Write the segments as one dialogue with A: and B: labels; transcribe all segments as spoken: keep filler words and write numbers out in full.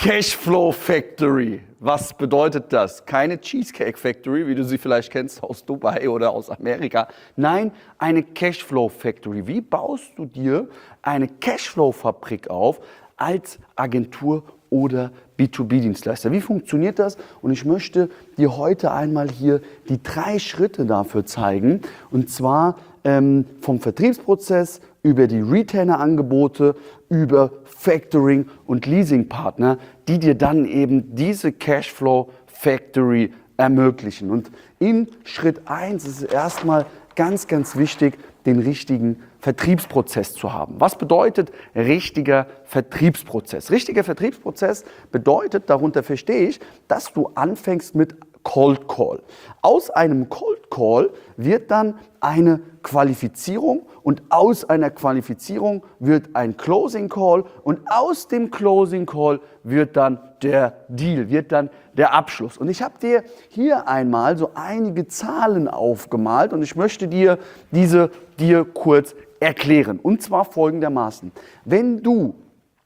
A: Cashflow Factory. Was bedeutet das? Keine Cheesecake Factory, wie du sie vielleicht kennst aus Dubai oder aus Amerika. Nein, eine Cashflow Factory. Wie baust du dir eine Cashflow-Fabrik auf als Agentur oder B zwei B-Dienstleister? Wie funktioniert das? Und ich möchte dir heute einmal hier die drei Schritte dafür zeigen. Und zwar ähm, vom Vertriebsprozess über die Retainer-Angebote, über Factoring und Leasingpartner, die dir dann eben diese Cashflow Factory ermöglichen. Und in Schritt eins ist es erstmal ganz, ganz wichtig, den richtigen Vertriebsprozess zu haben. Was bedeutet richtiger Vertriebsprozess? Richtiger Vertriebsprozess bedeutet, darunter verstehe ich, dass du anfängst mit Cold Call. Aus einem Cold Call wird dann eine Qualifizierung und aus einer Qualifizierung wird ein Closing Call und aus dem Closing Call wird dann der Deal, wird dann der Abschluss. Und ich habe dir hier einmal so einige Zahlen aufgemalt und ich möchte dir diese dir kurz erklären. Und zwar folgendermaßen. Wenn du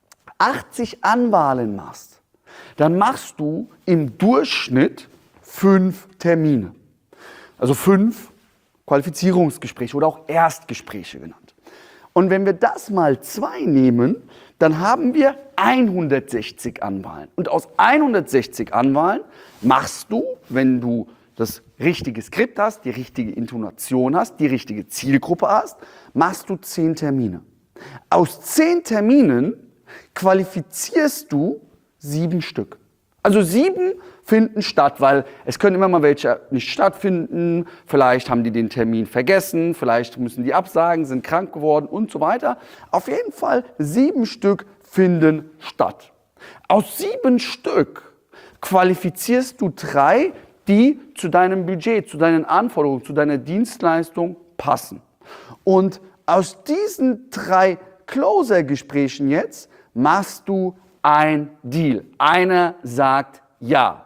A: achtzig Anwahlen machst, dann machst du im Durchschnitt fünf Termine. Also fünf Qualifizierungsgespräche oder auch Erstgespräche genannt. Und wenn wir das mal zwei nehmen, dann haben wir hundertsechzig Anwahlen. Und aus hundertsechzig Anwahlen machst du, wenn du das richtige Skript hast, die richtige Intonation hast, die richtige Zielgruppe hast, machst du zehn Termine. Aus zehn Terminen qualifizierst du sieben Stück. Also sieben finden statt, weil es können immer mal welche nicht stattfinden, vielleicht haben die den Termin vergessen, vielleicht müssen die absagen, sind krank geworden und so weiter. Auf jeden Fall sieben Stück finden statt. Aus sieben Stück qualifizierst du drei, die zu deinem Budget, zu deinen Anforderungen, zu deiner Dienstleistung passen. Und aus diesen drei Closer-Gesprächen jetzt machst du ein Deal. Einer sagt ja.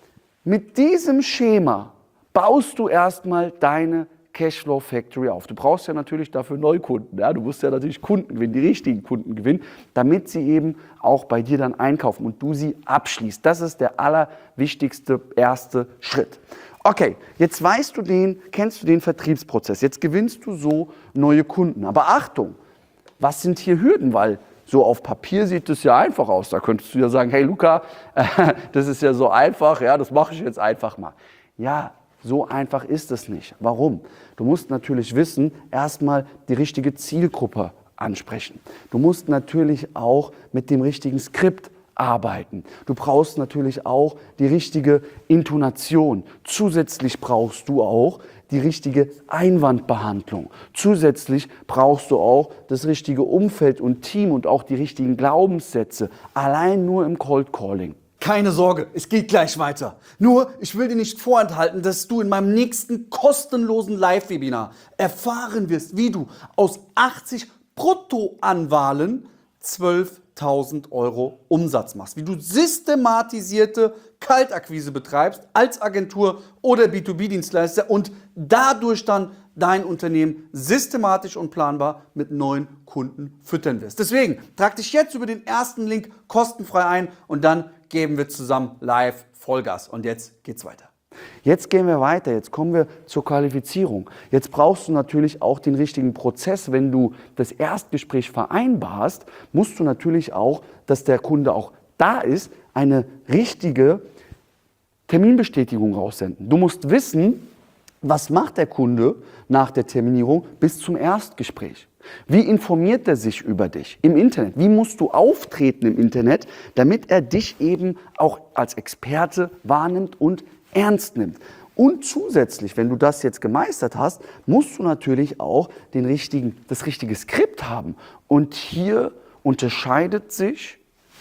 A: Mit diesem Schema baust du erstmal deine Cashflow Factory auf. Du brauchst ja natürlich dafür Neukunden. Ja? Du musst ja natürlich Kunden gewinnen, die richtigen Kunden gewinnen, damit sie eben auch bei dir dann einkaufen und du sie abschließt. Das ist der allerwichtigste erste Schritt. Okay, jetzt weißt du den, kennst du den Vertriebsprozess. Jetzt gewinnst du so neue Kunden. Aber Achtung, was sind hier Hürden? Weil so auf Papier sieht es ja einfach aus. Da könntest du ja sagen, hey Luca, äh, das ist ja so einfach, ja, das mache ich jetzt einfach mal. Ja, so einfach ist es nicht. Warum? Du musst natürlich wissen, erstmal die richtige Zielgruppe ansprechen. Du musst natürlich auch mit dem richtigen Skript arbeiten. Du brauchst natürlich auch die richtige Intonation. Zusätzlich brauchst du auch die richtige Einwandbehandlung. Zusätzlich brauchst du auch das richtige Umfeld und Team und auch die richtigen Glaubenssätze. Allein nur im Cold Calling.
B: Keine Sorge, es geht gleich weiter. Nur, ich will dir nicht vorenthalten, dass du in meinem nächsten kostenlosen Live-Webinar erfahren wirst, wie du aus achtzig Bruttoanwahlen zwölftausend Euro Umsatz machst. Wie du systematisierte Kaltakquise betreibst als Agentur oder B zwei B-Dienstleister und dadurch dann dein Unternehmen systematisch und planbar mit neuen Kunden füttern wirst. Deswegen trag dich jetzt über den ersten Link kostenfrei ein und dann geben wir zusammen live Vollgas. Und jetzt geht's weiter.
A: Jetzt gehen wir weiter, jetzt kommen wir zur Qualifizierung. Jetzt brauchst du natürlich auch den richtigen Prozess. Wenn du das Erstgespräch vereinbarst, musst du natürlich auch, dass der Kunde auch da ist, eine richtige Terminbestätigung raussenden. Du musst wissen, was macht der Kunde nach der Terminierung bis zum Erstgespräch? Wie informiert er sich über dich im Internet? Wie musst du auftreten im Internet, damit er dich eben auch als Experte wahrnimmt und ernst nimmt? Und zusätzlich, wenn du das jetzt gemeistert hast, musst du natürlich auch den richtigen, das richtige Skript haben. Und hier unterscheidet sich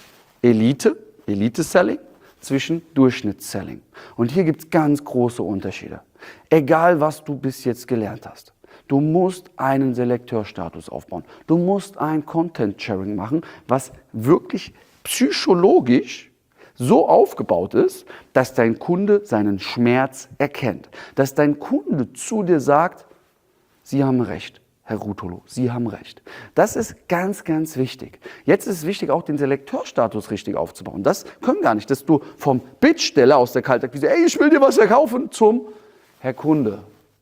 A: Elite, Elite-Selling zwischen Durchschnittsselling. Und hier gibt es ganz große Unterschiede. Egal, was du bis jetzt gelernt hast. Du musst einen Selekteurstatus aufbauen. Du musst ein Content-Sharing machen, was wirklich psychologisch so aufgebaut ist, dass dein Kunde seinen Schmerz erkennt. Dass dein Kunde zu dir sagt, Sie haben recht. Herr Ruotolo, Sie haben recht. Das ist ganz, ganz wichtig. Jetzt ist es wichtig, auch den Selekteurstatus richtig aufzubauen. Das können gar nicht, dass du vom Bittsteller aus der Kaltakquise, ey, ich will dir was verkaufen, zum Herr Kunde.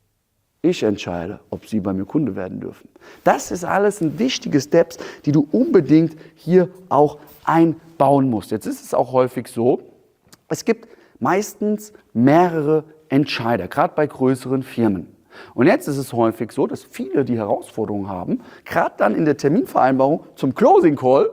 A: Ich entscheide, ob Sie bei mir Kunde werden dürfen. Das ist alles ein wichtige Steps, die du unbedingt hier auch einbauen musst. Jetzt ist es auch häufig so, es gibt meistens mehrere Entscheider, gerade bei größeren Firmen. Und jetzt ist es häufig so, dass viele die Herausforderungen haben, gerade dann in der Terminvereinbarung zum Closing Call,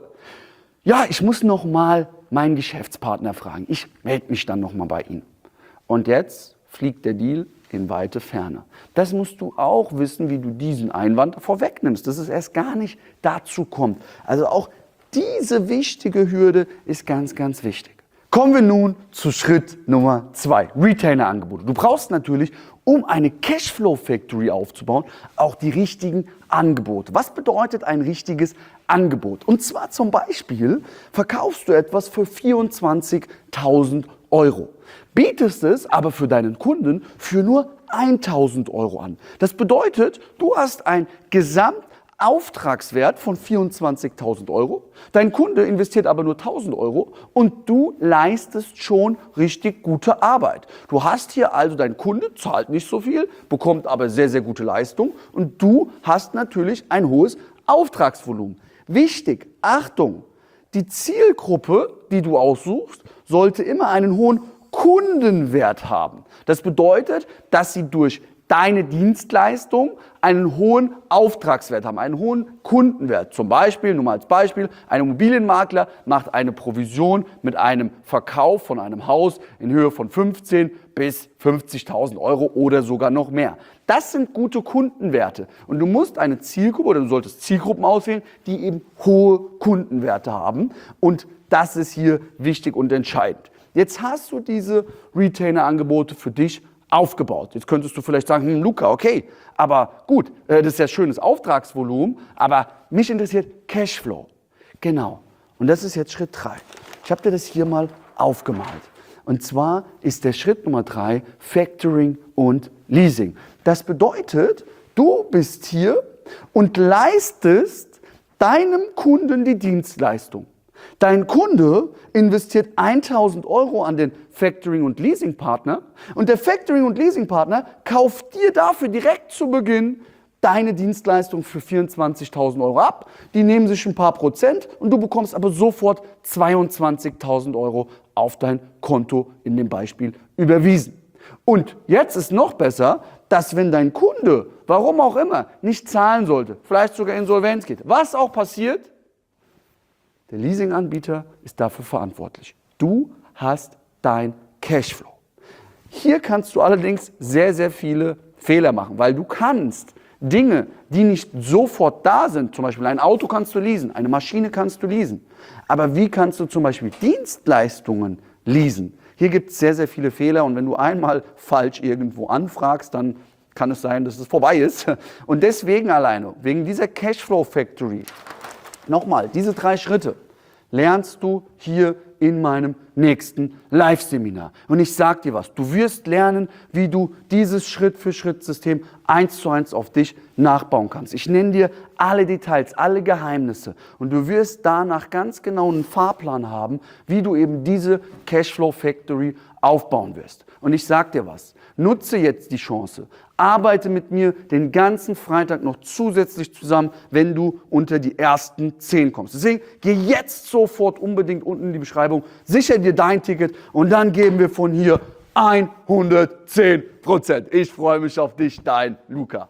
A: ja, ich muss noch mal meinen Geschäftspartner fragen. Ich melde mich dann noch mal bei Ihnen. Und jetzt fliegt der Deal in weite Ferne. Das musst du auch wissen, wie du diesen Einwand vorwegnimmst, dass es erst gar nicht dazu kommt. Also auch diese wichtige Hürde ist ganz, ganz wichtig. Kommen wir nun zu Schritt Nummer zwei, Retainer-Angebote. Du brauchst natürlich, um eine Cashflow-Factory aufzubauen, auch die richtigen Angebote. Was bedeutet ein richtiges Angebot? Und zwar zum Beispiel verkaufst du etwas für vierundzwanzigtausend Euro, bietest es aber für deinen Kunden für nur eintausend Euro an. Das bedeutet, du hast ein Gesamt Auftragswert von vierundzwanzigtausend Euro, dein Kunde investiert aber nur tausend Euro und du leistest schon richtig gute Arbeit. Du hast hier also, dein Kunde zahlt nicht so viel, bekommt aber sehr, sehr gute Leistung und du hast natürlich ein hohes Auftragsvolumen. Wichtig, Achtung, die Zielgruppe, die du aussuchst, sollte immer einen hohen Kundenwert haben. Das bedeutet, dass sie durch deine Dienstleistung einen hohen Auftragswert haben, einen hohen Kundenwert. Zum Beispiel, nur mal als Beispiel, ein Immobilienmakler macht eine Provision mit einem Verkauf von einem Haus in Höhe von fünfzehntausend bis fünfzigtausend Euro oder sogar noch mehr. Das sind gute Kundenwerte. Und du musst eine Zielgruppe oder du solltest Zielgruppen auswählen, die eben hohe Kundenwerte haben. Und das ist hier wichtig und entscheidend. Jetzt hast du diese Retainer-Angebote für dich aufgebaut. Jetzt könntest du vielleicht sagen, hm, Luca, okay, aber gut, das ist ja schönes Auftragsvolumen, aber mich interessiert Cashflow. Genau. Und das ist jetzt Schritt drei. Ich habe dir das hier mal aufgemalt. Und zwar ist der Schritt Nummer drei Factoring und Leasing. Das bedeutet, du bist hier und leistest deinem Kunden die Dienstleistung. Dein Kunde investiert eintausend Euro an den Factoring- und Leasingpartner und der Factoring- und Leasingpartner kauft dir dafür direkt zu Beginn deine Dienstleistung für vierundzwanzigtausend Euro ab. Die nehmen sich ein paar Prozent und du bekommst aber sofort zweiundzwanzigtausend Euro auf dein Konto in dem Beispiel überwiesen. Und jetzt ist noch besser, dass wenn dein Kunde, warum auch immer, nicht zahlen sollte, vielleicht sogar Insolvenz geht, was auch passiert, der Leasinganbieter ist dafür verantwortlich. Du hast dein Cashflow. Hier kannst du allerdings sehr, sehr viele Fehler machen, weil du kannst Dinge, die nicht sofort da sind, zum Beispiel ein Auto kannst du leasen, eine Maschine kannst du leasen, aber wie kannst du zum Beispiel Dienstleistungen leasen? Hier gibt es sehr, sehr viele Fehler und wenn du einmal falsch irgendwo anfragst, dann kann es sein, dass es vorbei ist. Und deswegen alleine, wegen dieser Cashflow Factory, nochmal, diese drei Schritte lernst du hier in meinem nächsten Live-Seminar. Und ich sage dir was, du wirst lernen, wie du dieses Schritt-für-Schritt-System eins zu eins auf dich nachbauen kannst. Ich nenne dir alle Details, alle Geheimnisse und du wirst danach ganz genau einen Fahrplan haben, wie du eben diese Cashflow Factory aufbauen wirst. Und ich sage dir was, nutze jetzt die Chance, arbeite mit mir den ganzen Freitag noch zusätzlich zusammen, wenn du unter die ersten zehn kommst. Deswegen geh jetzt sofort unbedingt unten in die Beschreibung, sicher dir dein Ticket und dann geben wir von hier hundertzehn Prozent. Ich freue mich auf dich, dein Luca.